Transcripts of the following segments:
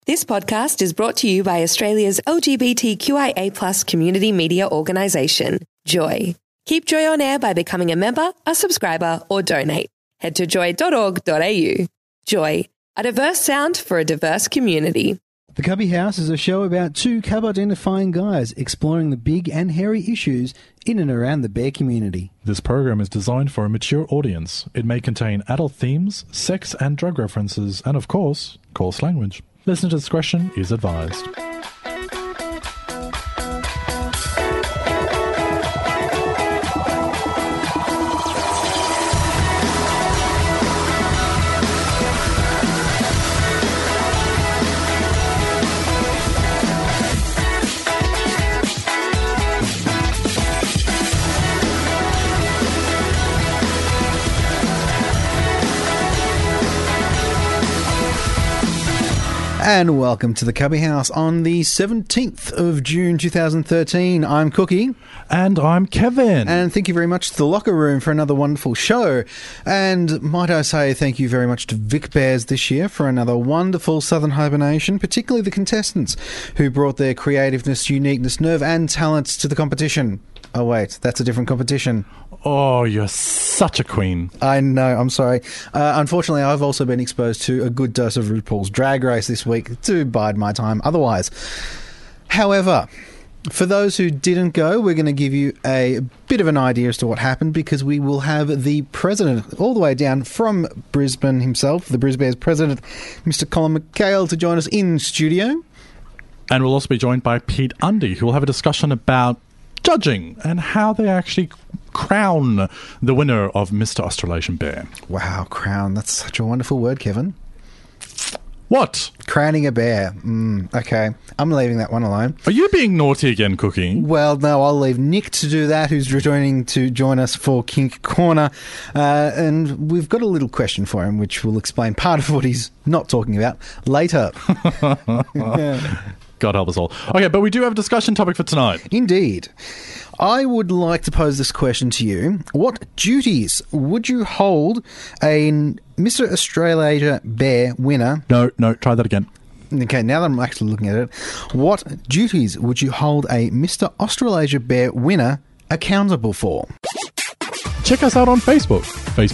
This podcast is brought to you by Australia's LGBTQIA+ community media organisation, Joy. Keep Joy on air by becoming a member, a subscriber, or donate. Head to joy.org.au. Joy, a diverse sound for a diverse community. The Cubby House is a show about two cub-identifying guys exploring the big and hairy issues in and around the bear community. This program is designed for a mature audience. It may contain adult themes, sex and drug references, and of course, coarse language. Listener discretion is advised. And welcome to the Cubby House on the 17th of June 2013. I'm Cookie. And I'm Kevin. And thank you very much to the Locker Room for another wonderful show. And might I say thank you very much to Vic Bears this year for another wonderful Southern hibernation, particularly the contestants who brought their creativeness, uniqueness, nerve and talents to the competition. Oh wait, that's a different competition. Oh, you're such a queen. I know, I'm sorry. Unfortunately, I've also been exposed to a good dose of RuPaul's Drag Race this week to bide my time otherwise. However, for those who didn't go, we're going to give you a bit of an idea as to what happened, because we will have the president all the way down from Brisbane himself, the Brisbane's president, Mr. Colin McHale, to join us in studio. And we'll also be joined by Pete Undy, who will have a discussion about judging and how they actually crown the winner of Mr. Australasian Bear. Wow, crown. That's such a wonderful word, Kevin. What? Crowning a bear. Okay, I'm leaving that one alone. Are you being naughty again, Cookie? Well, no, I'll leave Nick to do that, who's returning to join us for Kink Corner. And we've got a little question for him, which will explain part of what he's not talking about later. God help us all. Okay, but we do have a discussion topic for tonight. Indeed. I would like to pose this question to you. What duties would you hold a Mr. Australasia Bear winner? No, try that again. Okay, now that I'm actually looking at it, what duties would you hold a Mr. Australasia Bear winner accountable for? Check us out on Facebook,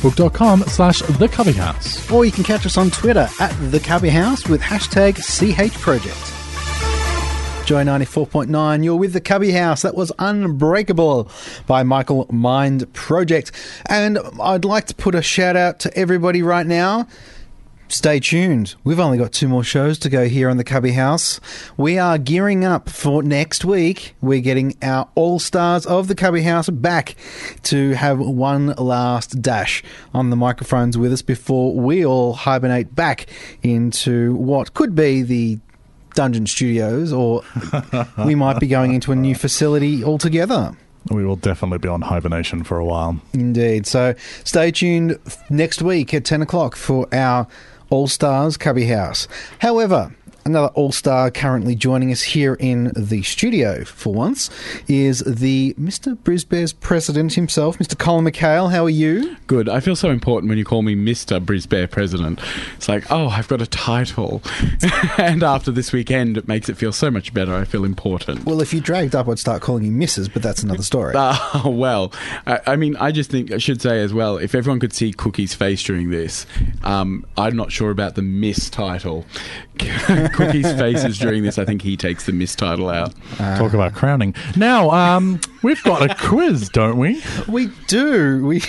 facebook.com/thecubbyhouse. Or you can catch us on Twitter @thecubbyhouse with hashtag #CHProject. Joy 94.9, you're with the Cubby House. That was Unbreakable by Michael Mind Project. And I'd like to put a shout out to everybody right now. Stay tuned. We've only got 2 more shows to go here on the Cubby House. We are gearing up for next week. We're getting our All-Stars of the Cubby House back to have one last dash on the microphones with us before we all hibernate back into what could be the Dungeon Studios, or we might be going into a new facility altogether. We will definitely be on hibernation for a while. Indeed. So stay tuned next week at 10 o'clock for our All-Stars Cubby House. However, another All-Star currently joining us here in the studio for once is the Mr. Brisbane's president himself, Mr. Colin McHale. How are you? Good. I feel so important when you call me Mr. Brisbane president. It's like, oh, I've got a title. And after this weekend, it makes it feel so much better. I feel important. Well, if you dragged up, I'd start calling you Mrs., but that's another story. Well, I mean, I just think I should say as well, if everyone could see Cookie's face during this, I'm not sure about the Miss title. Cookie's faces during this, I think he takes the Miss title out. Talk about crowning. Now, we've got a quiz, don't we? We do.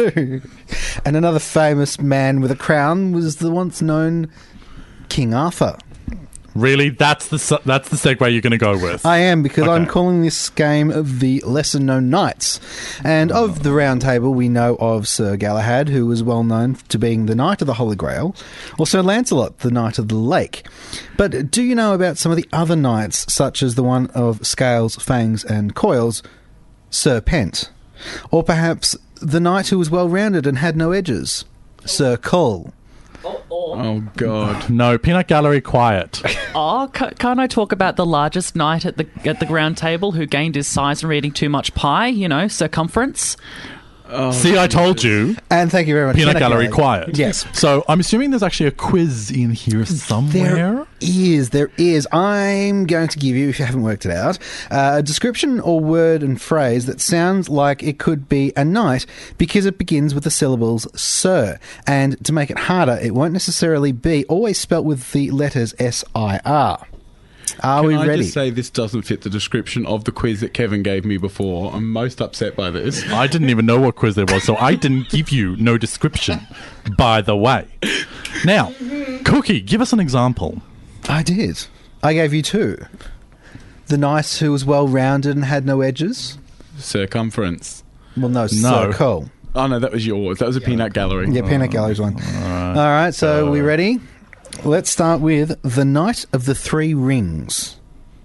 And another famous man with a crown was the once known King Arthur. Really? That's the segue you're going to go with? I am, because I'm calling this game of the lesser-known knights. And of the Round Table, we know of Sir Galahad, who was well known to being the Knight of the Holy Grail, or Sir Lancelot, the Knight of the Lake. But do you know about some of the other knights, such as the one of Scales, Fangs and Coils, Sir Pent? Or perhaps the knight who was well-rounded and had no edges, Sir Cull? Oh, God. No, Peanut Gallery, quiet. Oh, can't I talk about the largest knight at the round table who gained his size from eating too much pie, circumference? See, I told you. And thank you very much. Peanut Gallery quiet. Yes. So I'm assuming there's actually a quiz in here somewhere. There is. I'm going to give you, if you haven't worked it out, a description or word and phrase that sounds like it could be a knight because it begins with the syllables sir. And to make it harder, it won't necessarily be always spelt with the letters S-I-R. Are we Can I ready? just say this doesn't fit the description of the quiz that Kevin gave me before? I'm most upset by this. I didn't even know what quiz there was, so I didn't give you no description, by the way. Now, Cookie, give us an example. I did. I gave you two. The knight who was well-rounded and had no edges. Circumference. Well, no, No. circle. Oh, no, that was yours. That was a peanut gallery. Yeah, Peanut Gallery's one. All right, so we ready? Let's start with the Knight of the Three Rings.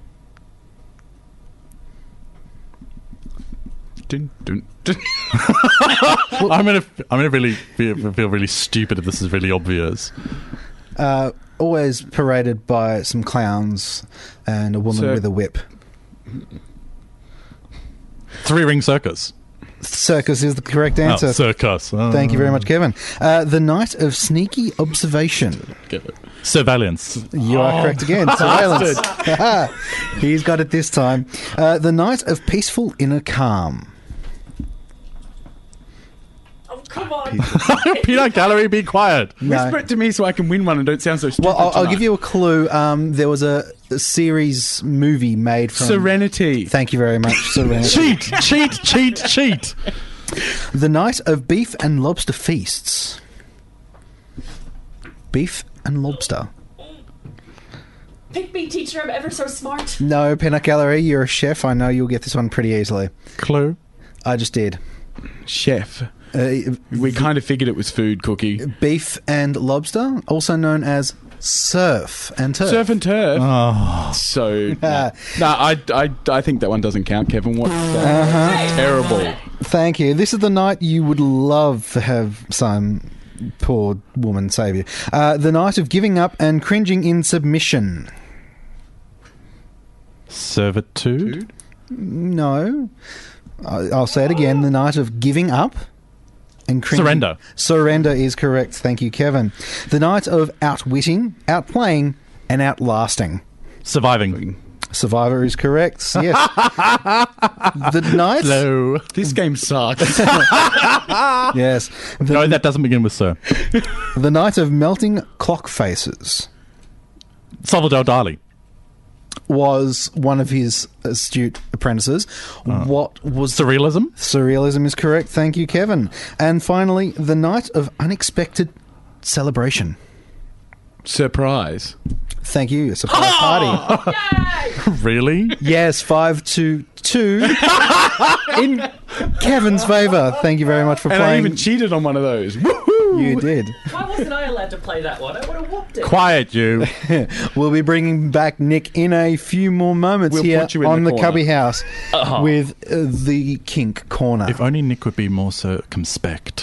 Dun, dun, dun. I'm gonna really feel really stupid if this is really obvious. Always paraded by some clowns and a woman Sir- with a whip. Three-ring circus. Circus is the correct answer. Oh, circus. Oh. Thank you very much, Kevin. The Knight of Sneaky Observation. Get it. Surveillance. You are correct again. Surveillance. He's got it this time. The Knight of Peaceful Inner Calm. Oh, come on. Peanut Gallery, be quiet. No. Whisper it to me so I can win one and don't sound so stupid. Well, I'll tonight. give you a clue. There was a series movie made from... Serenity. Thank you very much, Serenity. Cheat. The Night of Beef and Lobster Feasts. Beef and lobster. Pick me, teacher. I'm ever so smart. No, Peanut Gallery, you're a chef. I know you'll get this one pretty easily. Clue. I just did. Chef. We kind of figured it was food, Cookie. Beef and lobster, also known as surf and turf. Surf and turf. Oh. So, no, I think that one doesn't count, Kevin. What's that? Terrible. Thank you. This is the night you would love to have some poor woman save you. The night of giving up and cringing in submission. Servitude. No. I'll say it again. The night of giving up and cringing. Surrender. Surrender is correct. Thank you, Kevin. The night of outwitting, outplaying, and outlasting. Surviving. Survivor is correct. Yes. The night. Hello. This game sucks. Yes. No, that doesn't begin with sir. The night of melting clock faces Salvador Dali. was one of his astute apprentices. What was Surrealism. Surrealism is correct. Thank you, Kevin. And finally, the night of unexpected celebration. Surprise. Thank you. A surprise party. Really? Yes, 5-2 in Kevin's favour. Thank you very much for And playing. I even cheated on one of those. Woohoo! You did. Why wasn't I allowed to play that one? I would have whooped it. Quiet, you. We'll be bringing back Nick in a few more moments We'll here put you in on the the corner. Cubby House with the Kink Corner. If only Nick would be more circumspect.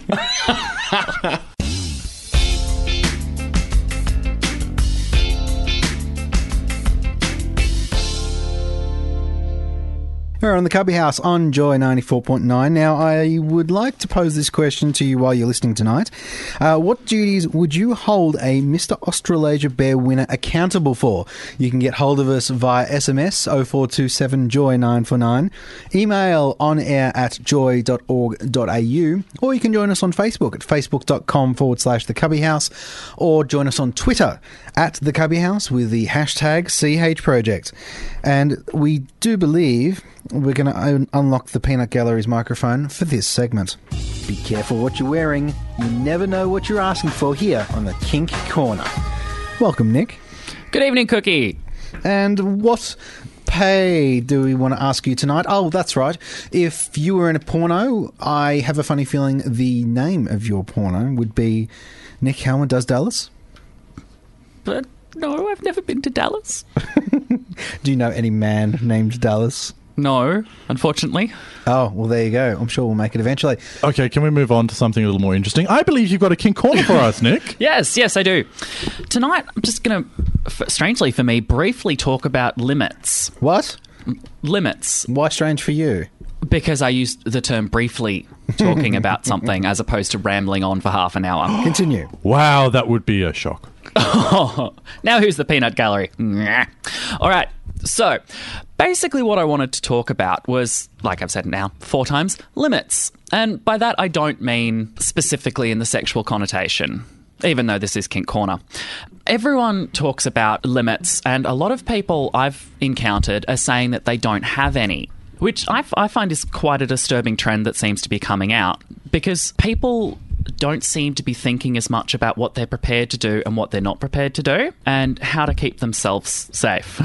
We're on the Cubby House on Joy 94.9. Now, I would like to pose this question to you while you're listening tonight. What duties would you hold a Mr. Australasia Bear winner accountable for? You can get hold of us via SMS 0427 Joy 949, email onair@joy.org.au, or you can join us on Facebook at facebook.com/The Cubby House, or join us on Twitter at The Cubby House with the hashtag CH Project. And we do believe we're going to unlock the Peanut Gallery's microphone for this segment. Be careful what you're wearing. You never know what you're asking for here on the Kink Corner. Welcome, Nick. Good evening, Cookie. And what pay do we want to ask you tonight? Oh, that's right. If you were in a porno, I have a funny feeling the name of your porno would be Nick Helmer Does Dallas. But no, I've never been to Dallas. Do you know any man named Dallas? No, unfortunately. Oh, well, there you go. I'm sure we'll make it eventually. Okay, can we move on to something a little more interesting? I believe you've got a King Corner for us, Nick. Yes, I do. Tonight, I'm just going to, strangely for me, briefly talk about limits. What? Limits. Why strange for you? Because I used the term briefly talking about something as opposed to rambling on for half an hour. Continue. Wow, that would be a shock. Now who's the peanut gallery? All right. So basically what I wanted to talk about was, like I've said now 4 times, limits. And by that I don't mean specifically in the sexual connotation, even though this is Kink Corner. Everyone talks about limits, and a lot of people I've encountered are saying that they don't have any, which I find is quite a disturbing trend that seems to be coming out, because people don't seem to be thinking as much about what they're prepared to do and what they're not prepared to do, and how to keep themselves safe.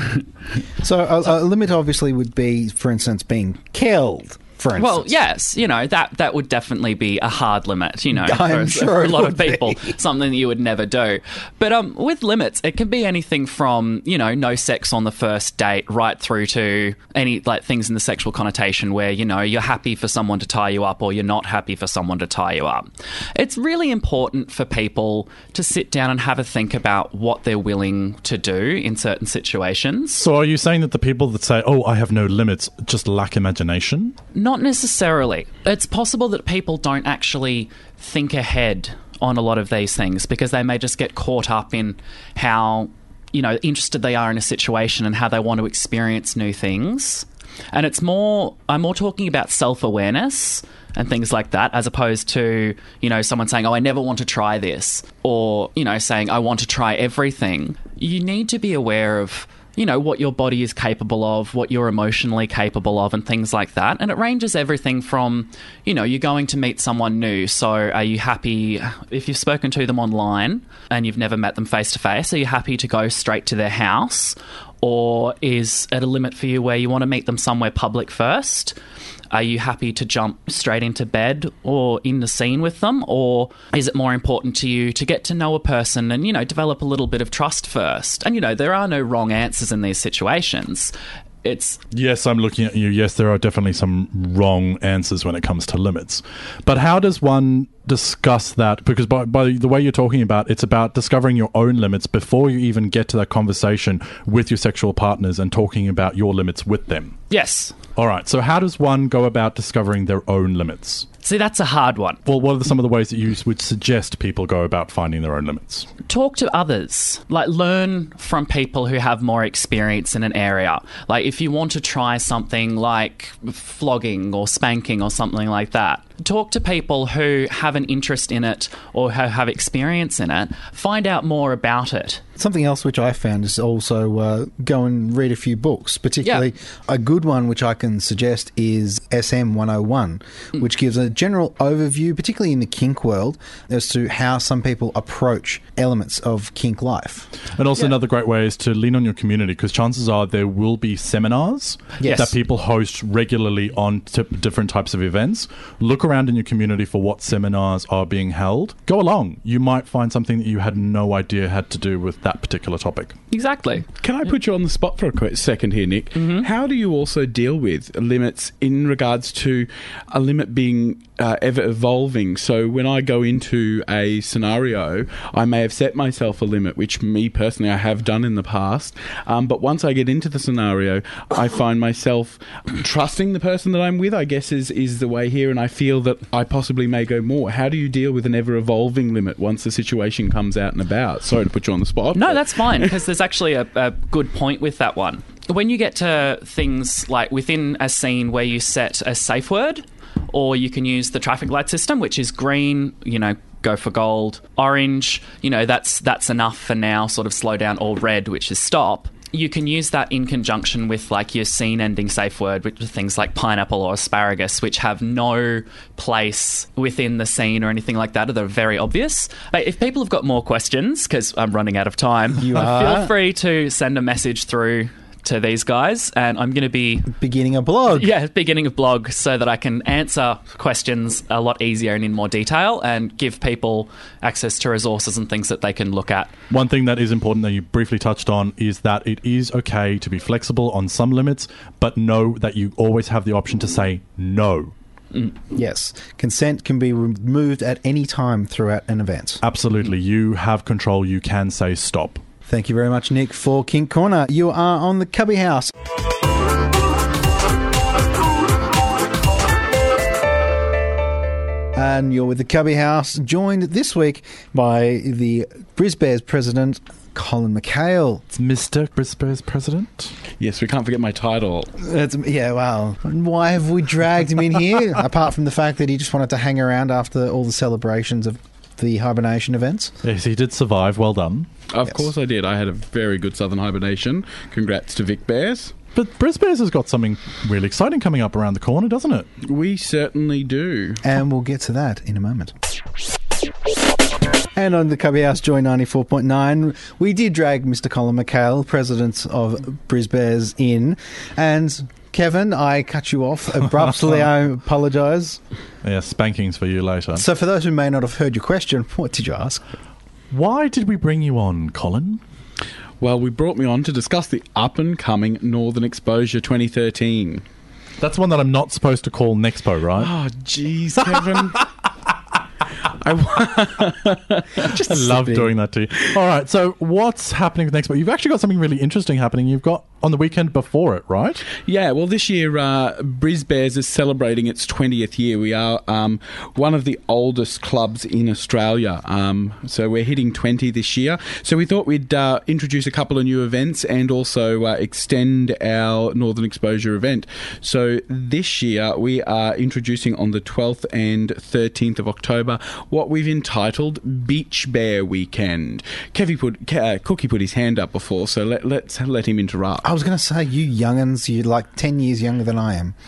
So a limit obviously would be, for instance, being killed. For instance. Well, yes, that would definitely be a hard limit, for a lot of people, something that you would never do. But with limits, it can be anything from, no sex on the first date right through to any things in the sexual connotation where, you're happy for someone to tie you up or you're not happy for someone to tie you up. It's really important for people to sit down and have a think about what they're willing to do in certain situations. So are you saying that the people that say, I have no limits, just lack imagination? Not necessarily. It's possible that people don't actually think ahead on a lot of these things because they may just get caught up in how, interested they are in a situation and how they want to experience new things. And I'm more talking about self-awareness and things like that, as opposed to, someone saying, I never want to try this, or, saying, I want to try everything. You need to be aware of what your body is capable of, what you're emotionally capable of, and things like that. And it ranges everything from, you're going to meet someone new. So are you happy, if you've spoken to them online and you've never met them face to face, are you happy to go straight to their house? Or is it a limit for you where you want to meet them somewhere public first? Are you happy to jump straight into bed or in the scene with them? Or is it more important to you to get to know a person and, develop a little bit of trust first? And, there are no wrong answers in these situations. Yes, I'm looking at you. Yes, there are definitely some wrong answers when it comes to limits. But how does one discuss that? Because by the way you're talking about, it's about discovering your own limits before you even get to that conversation with your sexual partners and talking about your limits with them. Yes. All right. So how does one go about discovering their own limits? See, that's a hard one. Well, what are some of the ways that you would suggest people go about finding their own limits? Talk to others. Learn from people who have more experience in an area. If you want to try something like flogging or spanking or something like that, talk to people who have an interest in it or who have experience in it. Find out more about it. Something else which I found is also go and read a few books, particularly a good one which I can suggest is SM 101, which gives a general overview, particularly in the kink world, as to how some people approach elements of kink life. And also another great way is to lean on your community, because chances are there will be seminars that people host regularly on different types of events. Look around in your community for what seminars are being held. Go along. You might find something that you had no idea had to do with that particular topic. Exactly. Can I put you on the spot for a quick second here, Nick? Mm-hmm. How do you also deal with limits in regards to a limit being ever evolving? So when I go into a scenario, I may have set myself a limit, which me personally I have done in the past. But once I get into the scenario, I find myself trusting the person that I'm with, I guess is the way here, and I feel that I possibly may go more. How do you deal with an ever-evolving limit once the situation comes out and about? Sorry to put you on the spot. No, that's fine, because there's actually a good point with that one. When you get to things like within a scene where you set a safe word, or you can use the traffic light system, which is green, go for gold, orange, that's enough for now, sort of slow down, or red, which is stop. You can use that in conjunction with your scene-ending safe word, which are things like pineapple or asparagus, which have no place within the scene or anything like that. They're very obvious. But if people have got more questions, because I'm running out of time, feel free to send a message through to these guys, and I'm going to be beginning a blog. Yeah, beginning a blog, so that I can answer questions a lot easier and in more detail, and give people access to resources and things that they can look at. One thing that is important that you briefly touched on is that it is okay to be flexible on some limits, but know that you always have the option to say no. Yes. Consent can be removed at any time throughout an event. Absolutely. You have control. You can say stop. Thank you very much, Nick, for Kink Corner. You are on the Cubby House. And you're with the Cubby House, joined this week by the Brisbane's president, Colin McHale. It's Mr. Brisbane's president. Yes, we can't forget my title. Why have we dragged him in here? Apart from the fact that he just wanted to hang around after all the celebrations of the hibernation events. Yes, he did survive. Well done. Of course I did. I had a very good southern hibernation. Congrats to Vic Bears. But Brisbane's has got something really exciting coming up around the corner, doesn't it? We certainly do. And we'll get to that in a moment. And on the Cubby House Joy 94.9, we did drag Mr. Colin McHale, president of Brisbane's, in. And Kevin, I cut you off abruptly. I apologise. Yeah, spankings for you later. So for those who may not have heard your question, what did you ask? Why did we bring you on, Colin? Well, we brought me on to discuss the up-and-coming Northern Exposure 2013. That's one that I'm not supposed to call Nexpo, right? Oh, jeez, Kevin. I love doing that to you. All right, so what's happening with Nexpo? You've actually got something really interesting happening. You've got on the weekend before it, right? Yeah, well, this year Brisbane's is celebrating its 20th year. We are one of the oldest clubs in Australia, so we're hitting 20 this year. So we thought we'd introduce a couple of new events and also extend our Northern Exposure event. So this year we are introducing on the 12th and 13th of October what we've entitled Beach Bear Weekend. Cookie put his hand up before, so let's let him interrupt. I was going to say, you young'uns, you're like 10 years younger than I am.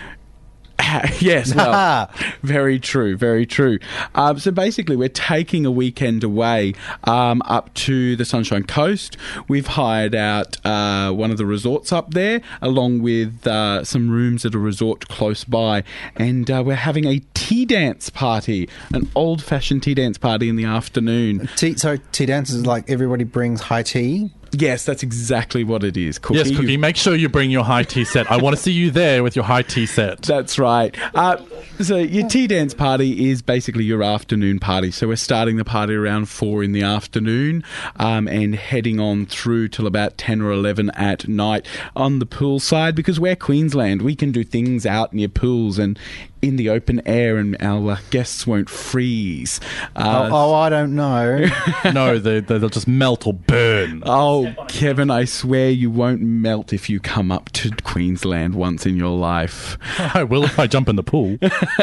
Yes, well, very true, very true. So basically, we're taking a weekend away up to the Sunshine Coast. We've hired out one of the resorts up there, along with some rooms at a resort close by, and we're having a tea dance party, an old-fashioned tea dance party in the afternoon. Tea dance is like everybody brings high tea? Yes, that's exactly what it is. Cookie, yes, Cookie, make sure you bring your high tea set. I want to see you there with your high tea set. That's right. So your tea dance party is basically your afternoon party. So we're starting the party around 4 in the afternoon and heading on through till about 10 or 11 at night on the pool side, because we're Queensland. We can do things out near pools and in the open air, and our guests won't freeze. I don't know. No, they'll just melt or burn. Oh, Kevin, I swear you won't melt if you come up to Queensland once in your life. I will if I jump in the pool.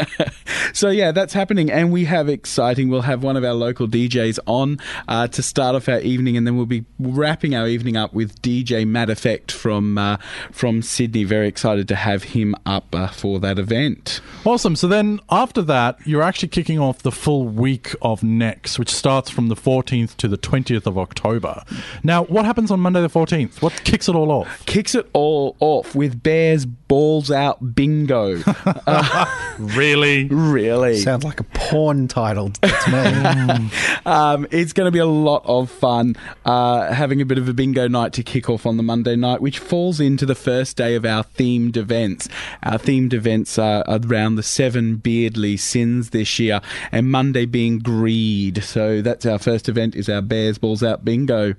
So, yeah, that's happening, and we'll have one of our local DJs on to start off our evening, and then we'll be wrapping our evening up with DJ Mad Effect from Sydney. Very excited to have him up for that event. Awesome. So then after that, you're actually kicking off the full week of Next, which starts from the 14th to the 20th of October. Now, what happens on Monday the 14th? What kicks it all off? Kicks it all off with Bears Balls Out Bingo. Really? Really. Sounds like a porn title to me. It's going to be a lot of fun having a bit of a bingo night to kick off on the Monday night, which falls into the first day of our themed events. Our themed events are around the 7 beardly sins this year, and Monday being greed. So that's our first event, is our Bears Balls Out Bingo.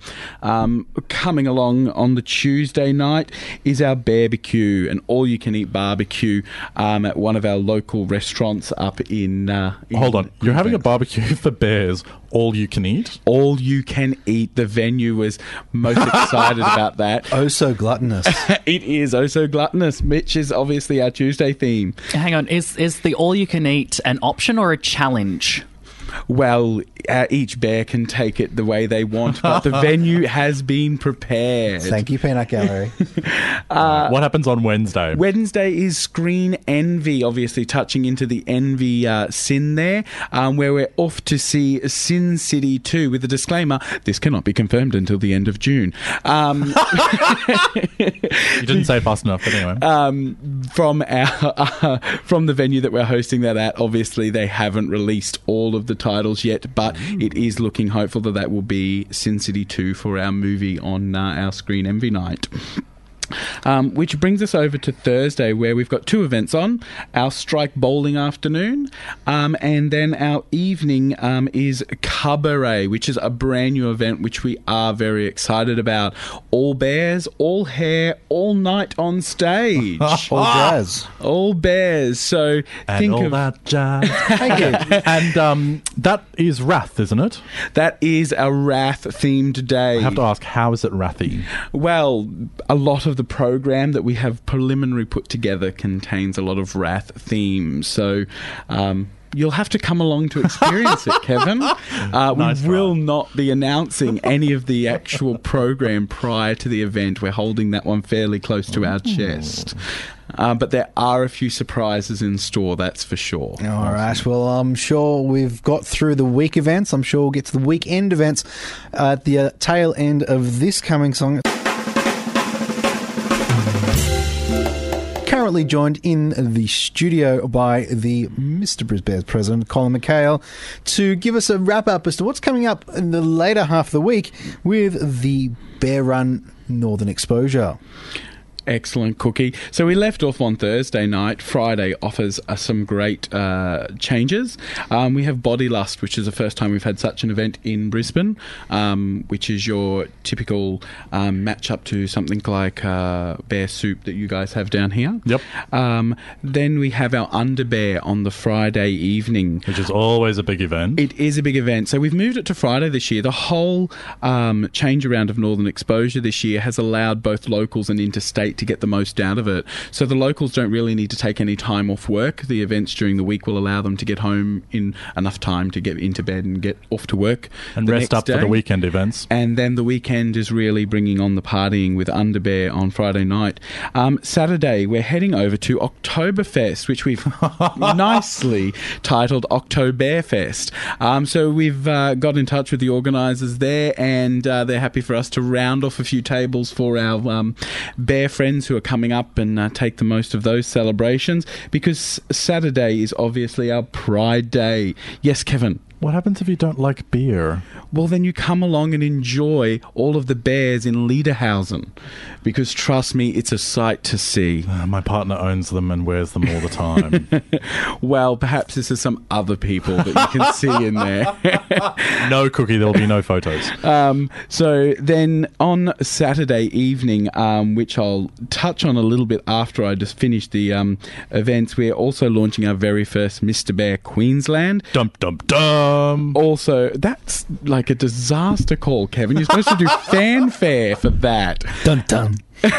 Coming along on the Tuesday night is our barbecue, an all-you-can-eat barbecue at one of our local restaurants up in Hold on. You're having a barbecue for bears, all you can eat? All you can eat. The venue was most excited about that. Oh, so gluttonous. It is oh so gluttonous, which is obviously our Tuesday theme. Hang on, is the all-you-can-eat an option or a challenge? Well, each bear can take it the way they want, but the venue has been prepared. Thank you, Peanut Gallery. What happens on Wednesday? Wednesday is Screen Envy, obviously touching into the Envy sin there, where we're off to see Sin City 2 with a disclaimer, this cannot be confirmed until the end of June. You didn't say fast enough, but anyway. From the venue that we're hosting that at, obviously they haven't released all of the titles yet, but it is looking hopeful that will be Sin City 2 for our movie on our Screen Envy night. Which brings us over to Thursday, where we've got 2 events on. Our Strike Bowling afternoon, and then our evening is Cabaret, which is a brand new event which we are very excited about. All bears, all hair, all night on stage. All jazz. All bears. So And think all of that jazz. Thank you. And that is Wrath, isn't it? that is a Wrath-themed day. I have to ask, how is it Wrathy? Well, a lot of the program that we have preliminary put together contains a lot of Wrath themes. So you'll have to come along to experience it, Kevin. Nice we will not be announcing any of the actual program prior to the event. We're holding that one fairly close to our chest. But there are a few surprises in store, that's for sure. All right. Well, I'm sure we've got through the week events. I'm sure we'll get to the weekend events at the tail end of this coming song. Currently joined in the studio by the Mr. Bris Bears president, Colin McHale, to give us a wrap-up as to what's coming up in the later half of the week with the Bear Run Northern Exposure. Excellent, Cookie. So we left off on Thursday night. Friday offers some great changes. We have Body Lust, which is the first time we've had such an event in Brisbane, which is your typical match-up to something like bear soup that you guys have down here. Yep. Then we have our Underbear on the Friday evening. Which is always a big event. It is a big event. So we've moved it to Friday this year. The whole change around of Northern Exposure this year has allowed both locals and interstate to get the most out of it. So the locals don't really need to take any time off work. The events during the week will allow them to get home in enough time to get into bed and get off to work. And the rest next up for day. the weekend events. And then the weekend is really bringing on the partying with Underbear on Friday night. Saturday, we're heading over to Oktoberfest, which we've nicely titled Oktoberfest. So we've got in touch with the organisers there, and they're happy for us to round off a few tables for our bear friends who are coming up and take the most of those celebrations, because Saturday is obviously our Pride Day. Yes, Kevin? What happens if you don't like beer? Well, then you come along and enjoy all of the bears in Lederhausen, because trust me, it's a sight to see. My partner owns them and wears them all the time. Well, perhaps this is some other people that you can see in there. No, Cookie, there'll be no photos. So then on Saturday evening, which I'll touch on a little bit after I just finish the events, we're also launching our very first Mr. Bear Queensland. Dum, dum, dum. Also, that's like a disaster call, Kevin. You're supposed to do fanfare for that. Dun dun.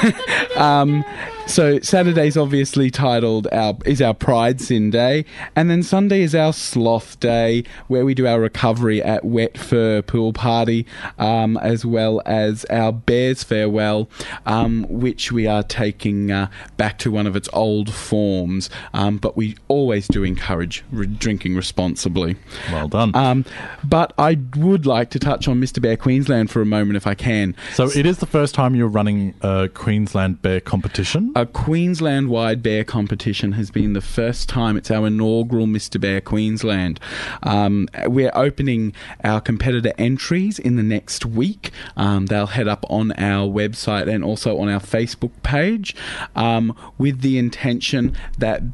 So Saturday's obviously titled our Pride Sin Day, and then Sunday is our Sloth Day, where we do our recovery at Wet Fur Pool Party, as well as our Bears Farewell, which we are taking back to one of its old forms, but we always do encourage drinking responsibly. Well done. But I would like to touch on Mr. Bear Queensland for a moment if I can. So it is the first time you're running a Queensland Bear competition? A Queensland-wide bear competition has been the first time. It's our inaugural Mr. Bear Queensland. We're opening our competitor entries in the next week. They'll head up on our website and also on our Facebook page, with the intention that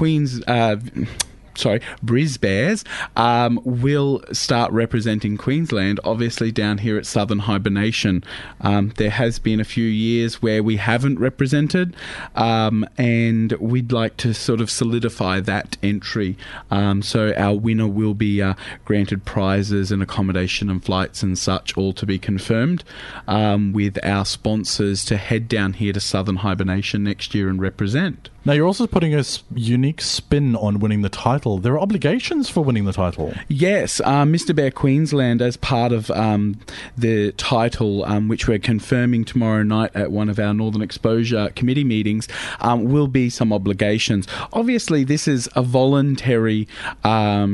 Bris Bears will start representing Queensland, obviously down here at Southern Hibernation. There has been a few years where we haven't represented, and we'd like to sort of solidify that entry. So our winner will be granted prizes and accommodation and flights and such, all to be confirmed, with our sponsors to head down here to Southern Hibernation next year and represent. Now, you're also putting a unique spin on winning the title. There are obligations for winning the title. Yes, Mr. Bear Queensland, as part of the title, which we're confirming tomorrow night at one of our Northern Exposure committee meetings, will be some obligations. Obviously, this is a voluntary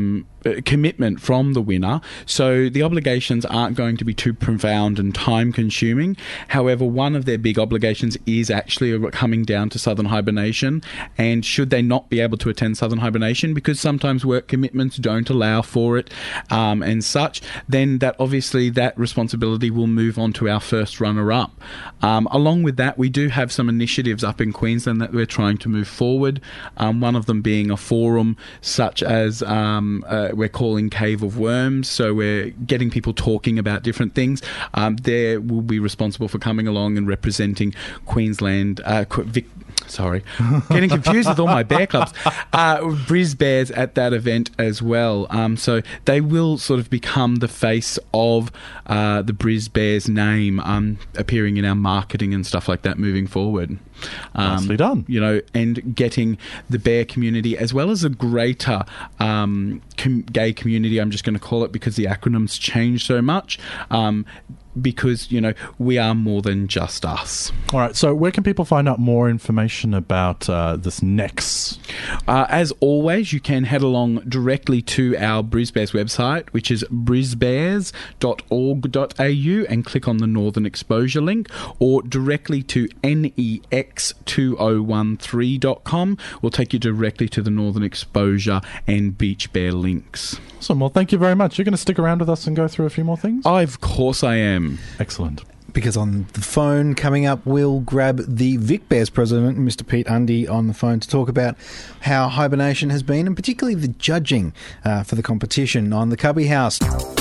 commitment from the winner, so the obligations aren't going to be too profound and time-consuming. However, one of their big obligations is actually coming down to Southern Hibernation, and should they not be able to attend Southern Hibernation because sometimes work commitments don't allow for it and such, then that obviously that responsibility will move on to our first runner-up. Along with that, we do have some initiatives up in Queensland that we're trying to move forward, one of them being a forum such as we're calling Cave of Worms, so we're getting people talking about different things. They will be responsible for coming along and representing Queensland, getting confused with all my bear clubs, Bris Bears at that event as well. So they will sort of become the face of the Bris Bears name, appearing in our marketing and stuff like that moving forward. Nicely done. You know, and getting the bear community as well as a greater gay community, I'm just going to call it because the acronyms change so much, because, you know, we are more than just us. All right, so where can people find out more information about this NEX? As always, you can head along directly to our Bris Bears website, which is brisbears.org.au, and click on the Northern Exposure link, or directly to nex2013.com. Will take you directly to the Northern Exposure and Beach Bear links. Awesome. Well, thank you very much. You're going to stick around with us and go through a few more things? Of course I am. Excellent. Because on the phone coming up, we'll grab the Vic Bears president, Mr. Pete Undy, on the phone to talk about how hibernation has been, and particularly the judging for the competition on the Cubby House.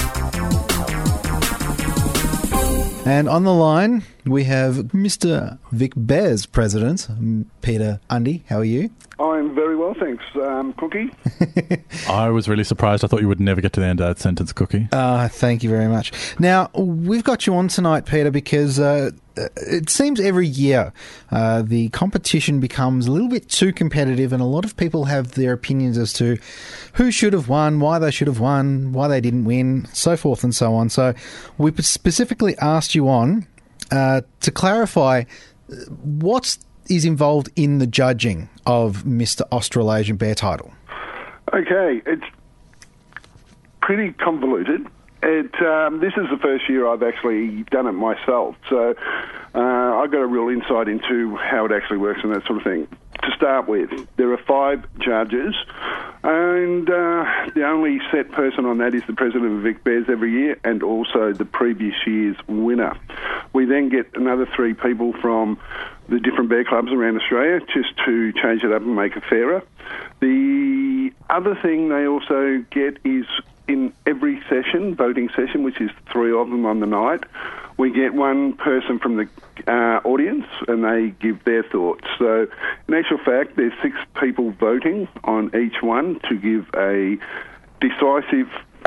And on the line, we have Mr. Vic Bears president, Peter Undy. How are you? I'm very well, thanks. Cookie? I was really surprised. I thought you would never get to the end of that sentence, Cookie. Thank you very much. Now, we've got you on tonight, Peter, because it seems every year the competition becomes a little bit too competitive, and a lot of people have their opinions as to who should have won, why they should have won, why they didn't win, so forth and so on. So we specifically asked you on to clarify what is involved in the judging of Mr. Australasian Bear title. Okay, it's pretty convoluted. This is the first year I've actually done it myself, so I got a real insight into how it actually works and that sort of thing. To start with, there are 5 judges, and the only set person on that is the president of Vic Bears every year, and also the previous year's winner. We then get another 3 people from the different bear clubs around Australia just to change it up and make it fairer. The other thing they also get is in every session, voting session, which is 3 of them on the night, we get one person from the audience and they give their thoughts. So in actual fact, there's 6 people voting on each one to give a decisive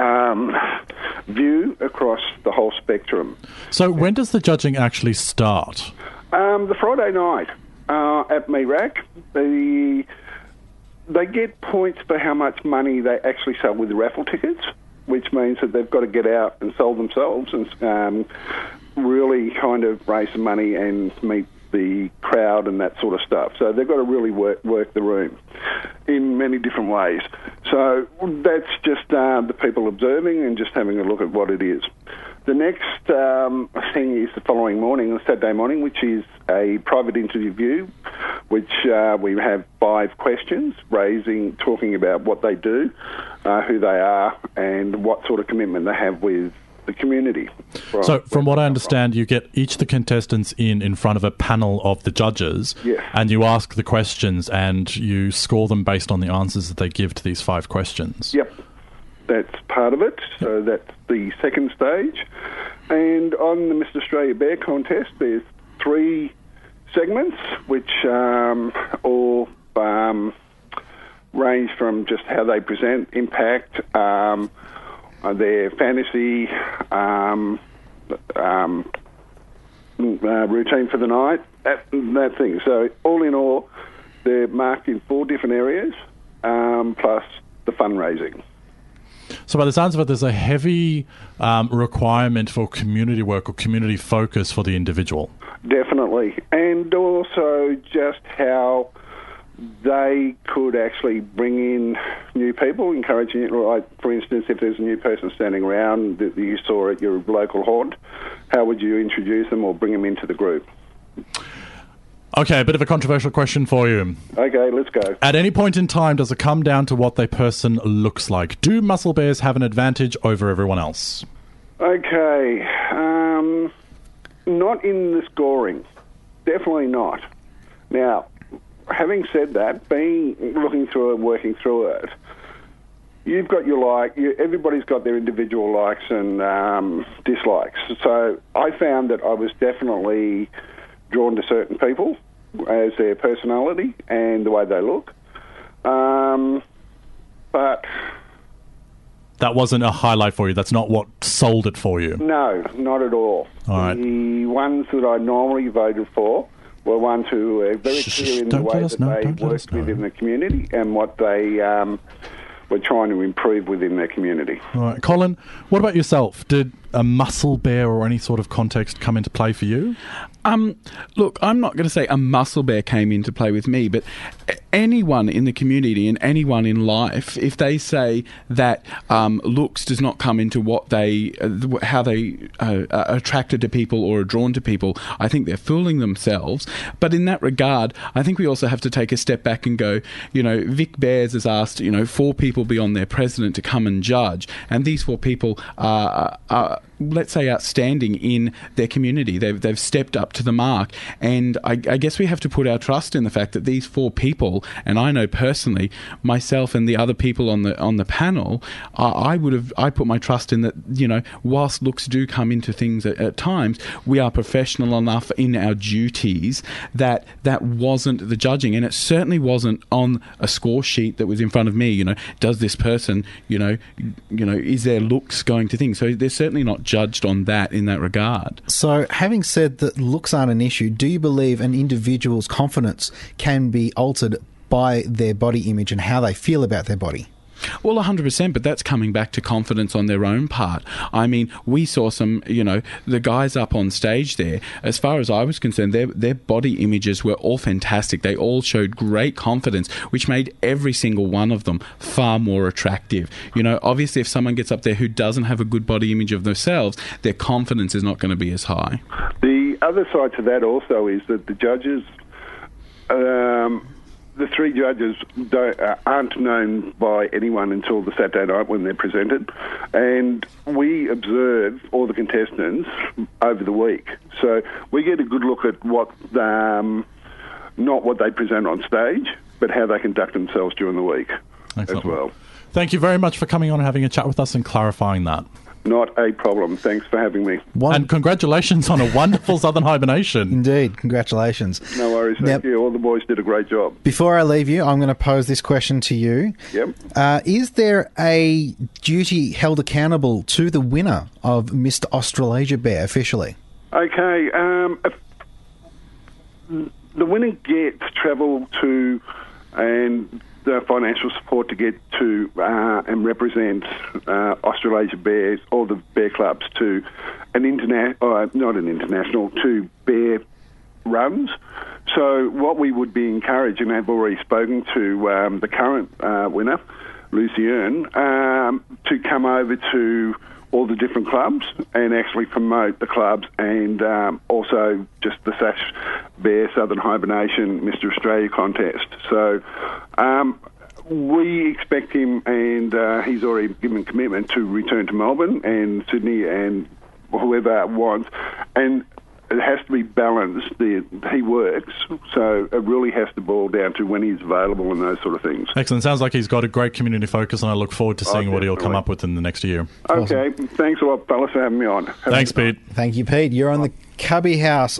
view across the whole spectrum. So when does the judging actually start? The Friday night at MIRAC, they get points for how much money they actually sell with the raffle tickets, which means that they've got to get out and sell themselves and really kind of raise some money and meet the crowd and that sort of stuff. So they've got to really work the room in many different ways. So that's just the people observing and just having a look at what it is. The next thing is the following morning, the Saturday morning, which is a private interview, which we have 5 questions talking about what they do, who they are, and what sort of commitment they have with the community. So from what I understand, you get each of the contestants in front of a panel of the judges, yes, and you ask the questions and you score them based on the answers that they give to these 5 questions. Yep. That's part of it. So that's the second stage. And on the Mr. Australia Bear Contest, there's 3 segments, which all range from just how they present, impact, their fantasy, routine for the night, that thing. So all in all, they're marked in 4 different areas, plus the fundraising. So by the sounds of it, there's a heavy requirement for community work or community focus for the individual. Definitely. And also just how they could actually bring in new people, encouraging it. Like, for instance, if there's a new person standing around that you saw at your local haunt, how would you introduce them or bring them into the group? Okay, a bit of a controversial question for you. Okay, let's go. At any point in time, does it come down to what the person looks like? Do muscle bears have an advantage over everyone else? Okay, not in the scoring. Definitely not. Now, having said that, looking through it, working through it, you've got your everybody's got their individual likes and dislikes. So I found that I was definitely drawn to certain people as their personality and the way they look. But that wasn't a highlight for you. That's not what sold it for you. No, not at all. All right. The ones that I normally voted for were ones who were very clear in the way that they worked within the community and what they were trying to improve within their community. All right. Colin, what about yourself? Did a muscle bear or any sort of context come into play for you? Look, I'm not going to say a muscle bear came into play with me, but anyone in the community and anyone in life, if they say that looks does not come into what how they are attracted to people or are drawn to people, I think they're fooling themselves. But in that regard, I think we also have to take a step back and go, Vic Bears has asked, 4 people beyond their president to come and judge, and these 4 people are let's say, outstanding in their community. They've stepped up to the mark. And I guess we have to put our trust in the fact that these 4 people, and I know personally, myself and the other people on the panel, I put my trust in that, whilst looks do come into things at times, we are professional enough in our duties that wasn't the judging. And it certainly wasn't on a score sheet that was in front of me, does this person, is their looks going to things? So they're certainly not judged on that in that regard. So, having said that looks aren't an issue, do you believe an individual's confidence can be altered by their body image and how they feel about their body? Well, 100%, but that's coming back to confidence on their own part. I mean, we saw some, the guys up on stage there, as far as I was concerned, their body images were all fantastic. They all showed great confidence, which made every single one of them far more attractive. Obviously, if someone gets up there who doesn't have a good body image of themselves, their confidence is not going to be as high. The other side to that also is that the judges... the 3 judges aren't known by anyone until the Saturday night when they're presented, and we observe all the contestants over the week. So we get a good look at what, not what they present on stage, but how they conduct themselves during the week. Excellent. As well. Thank you very much for coming on and having a chat with us and clarifying that. Not a problem. Thanks for having me. And congratulations on a wonderful Southern Hibernation. Indeed. Congratulations. No worries. Thank you. All the boys did a great job. Before I leave you, I'm going to pose this question to you. Yep. Is there a duty held accountable to the winner of Mr. Australasia Bear officially? Okay. The winner gets travel to and the financial support to get to and represent Australasia Bears, all the bear clubs, to to bear runs. So what we would be encouraged, and I've already spoken to the current winner, Lucien, to come over to all the different clubs and actually promote the clubs, and also just the Sash Bear Southern Hibernation Mr. Australia contest. So we expect him, and he's already given commitment to return to Melbourne and Sydney and whoever wants, and it has to be balanced. He works, so it really has to boil down to when he's available and those sort of things. Excellent. Sounds like he's got a great community focus, and I look forward to seeing what he'll come up with in the next year. Okay. Awesome. Thanks a lot, fellas, for having me on. Thanks, Pete. Thank you, Pete. You're on the Cubby House.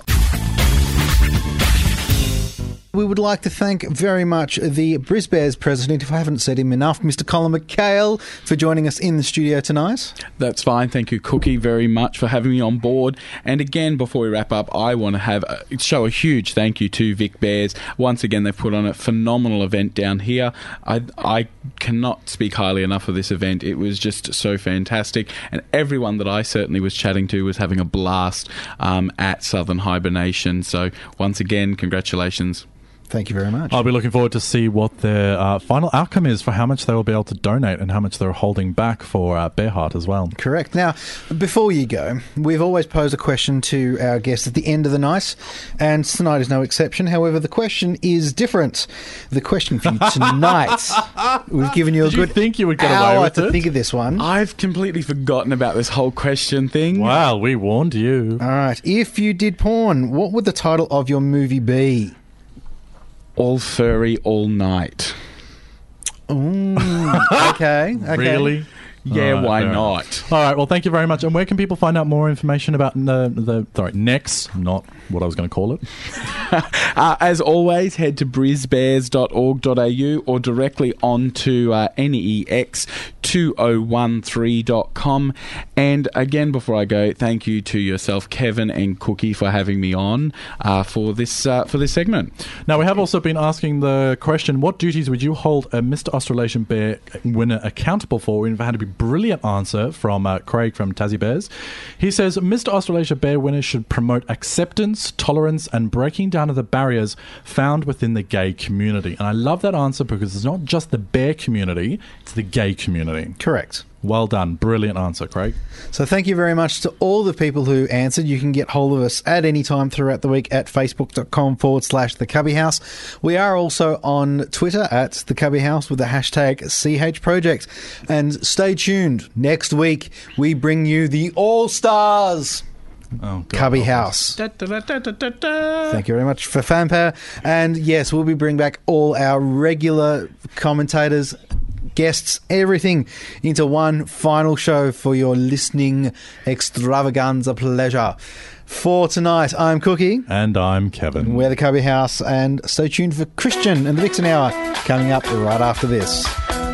We would like to thank very much the Brisbears president, if I haven't said him enough, Mr. Colin McHale, for joining us in the studio tonight. That's fine. Thank you, Cookie, very much for having me on board. And again, before we wrap up, I want to show a huge thank you to Vic Bears. Once again, they've put on a phenomenal event down here. I cannot speak highly enough of this event. It was just so fantastic. And everyone that I certainly was chatting to was having a blast at Southern Hibernation. So once again, congratulations. Thank you very much. I'll be looking forward to see what their final outcome is for how much they will be able to donate and how much they're holding back for Bearheart as well. Correct. Now, before you go, we've always posed a question to our guests at the end of the night, and tonight is no exception. However, the question is different. The question for you tonight, we've given you a Did good you think you would get away hour with to it? think of this one. I've completely forgotten about this whole question thing. Wow, we warned you. All right. If you did porn, what would the title of your movie be? All furry, all night. Ooh, okay. Really? Yeah, All right, why fair not? enough. All right, well, thank you very much. And where can people find out more information about Next, not what I was going to call it? As always, head to brisbears.org.au or directly onto NEX2013.com. And again, before I go, thank you to yourself, Kevin and Cookie, for having me on for this segment. Now, we have also been asking the question, what duties would you hold a Mr. Australasian Bear winner accountable for? We've had a brilliant answer from Craig from Tassie Bears. He says, Mr. Australasia Bear winners should promote acceptance, tolerance, and breaking down of the barriers found within the gay community. And I love that answer because it's not just the bear community, it's the gay community. Correct. Well done. Brilliant answer, Craig. So thank you very much to all the people who answered. You can get hold of us at any time throughout the week at facebook.com/The Cubby House. We are also on Twitter at The Cubby House with the hashtag #CHProject. And stay tuned. Next week, we bring you the All-Stars Oh, God. Cubby House. Thank you very much for fanfare. And yes, we'll be bringing back all our regular commentators, guests, everything into one final show for your listening extravaganza pleasure. For tonight, I'm Cookie. And I'm Kevin. We're the Cubby House, and stay tuned for Christian and the Vixen Hour coming up right after this.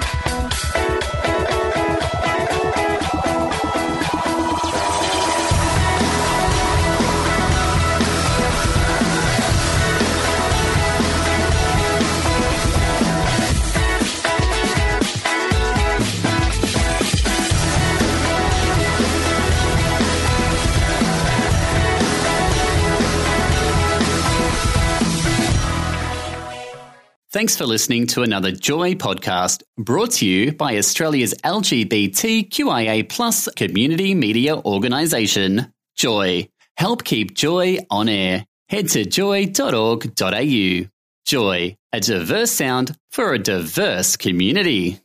Thanks for listening to another Joy podcast brought to you by Australia's LGBTQIA+ community media organisation, Joy. Help keep Joy on air. Head to joy.org.au. Joy, a diverse sound for a diverse community.